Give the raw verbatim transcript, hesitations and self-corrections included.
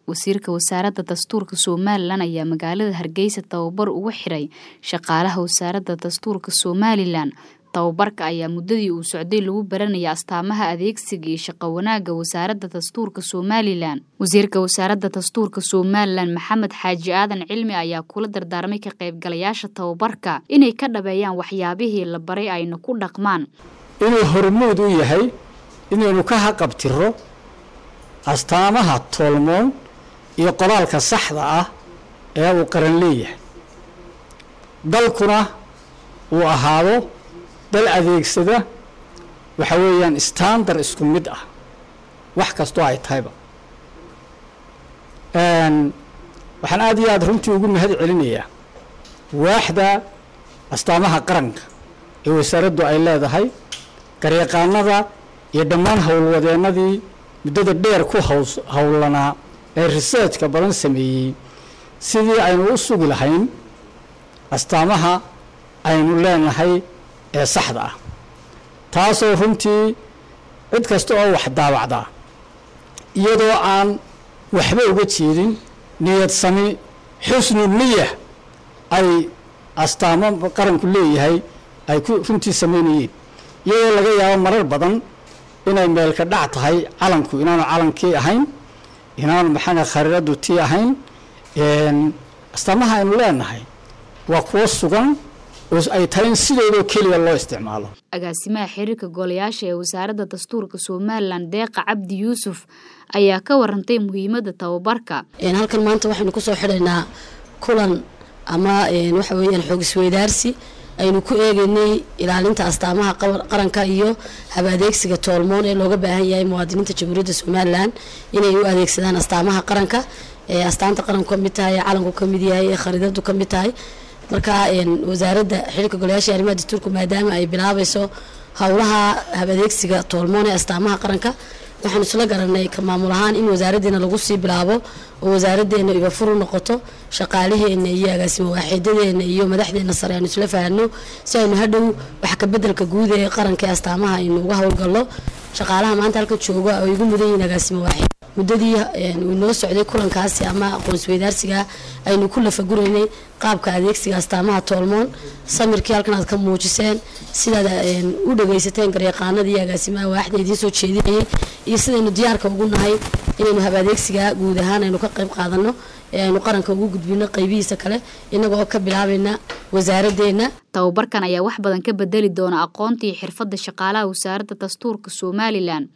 wasiirka wasaaradda dastuurka Somaliland ayaa magaalada Hargeysa tababar ugu xiray shaqaalaha wasaaradda dastuurka Somaliland. Tababarka ayaa muddadii uu socday lagu baranayay astaamaha adeegsiga iyo shaqo wanaagga wasaaradda dastuurka Somaliland. Wasiirka wasaaradda dastuurka Somaliland Maxamed Xaaji Aadan Cilmi ayaa kula dardaarmay ka qaybgalayaasha tababarka inay ka dhabeeyaan waxyaabihii la baray ayna ku dhaqmaan. Inuu hormuud u yahay inaynu ka haqabtiro astaamaha tolmoon iyo qoraalka saxda ah ee uu qaran leeyahay. dalkuna uu ahaado dal adeegsada waxa weeyaan standard isku mid ah wax kasto ay tahayba. een waxaan aad iyo aad runtii ugu mahad celinayaa waaxda astaamaha qaranka ee wasaaraddu ay leedahay garyaqaanada iyo dhammaan howlwadeenadii muddada dheer ku howlanaa ee researchka badan sameeyey sidii aynu u sugi lahayn astaamaha aynu leenahay ee saxda ah taasoo runtii cid kasta oo wax daawacda iyadoo aan waxba uga jeedin niyad sami xusnu niyah ay astaamo qaranku leeyahay ay ku runtii sameynayeen iyadoo laga yaabo marar badan inay meel ka dhac tahay calanku inaanu calankii ahayn inaanu maxana khariiradu tii ahayn een astaamaha aynu leenahay waa kuwa sugan oo ay tahay sidoo kaliya loo isticmaalo. Agaasimaha xiriirka golayaasha ee wasaaradda dastuurka Somaliland Deeqa Cabdi Yuusuf ayaa ka warantay muhiimadda tababarka. Een halkan maanta waxaynu ku soo xidhaynaa kulan ama een waxa weeyaan xog isweydaarsi aynu ku eegaynay ilaalinta astaamaha qaranka iyo hab adeegsiga tolmoon ee looga baahan yahay muwaadiniinta Jamhuuriyadda Somaliland inay u adeegsadaan astaamaha qaranka ee astaanta qaranku ka mid tahay calanku ka mid yahay ee khariidadu ka mid tahay. marka een wasaaradda xiriirka golayaasha arrimaha dastuurka maadaama ay bilaabayso hawlaha hab adeegsiga tolmoon ee astaamaha qaranka waxaan isla garanay ka maamul ahaan in wasaaraddeena lagu sii bilaabo oo wasaaraddeena iba furu noqoto shaqaalaheena iyo agaasimo waaxidadeena iyo madaxdeena sare aan isla fahanno si aynu hadhow wax ka bedelka guud ee qaranka ee astaamaha aynu uga hawlgalno. shaqaalaha maanta halka jooga oo igu mudan yihiin agaasimo waaxid muddadii uu noo socday kulankaasi ama aqoon isweydaarsiga aynu ku lafaguraynay qaabka adeegsiga astaamaha tolmoon samirkii halkan aad ka muujiseen sidaad u dhageysateen garyaqaanada iyo agaasimaha waaxda idiin soo jeedinayay iyo sidaynu diyaarka ugu nahay inaynu hab adeegsiga guud ahaan aynu ka qayb qaadano ee aynu qaranka ugu gudbino qaybihiisa kale inagoo ka bilaabayna wasaaraddeena. Tababarkan ayaa wax badan ka bedeli doona aqoontii xirfadda shaqaalaha wasaaradda dastuurka Somaliland.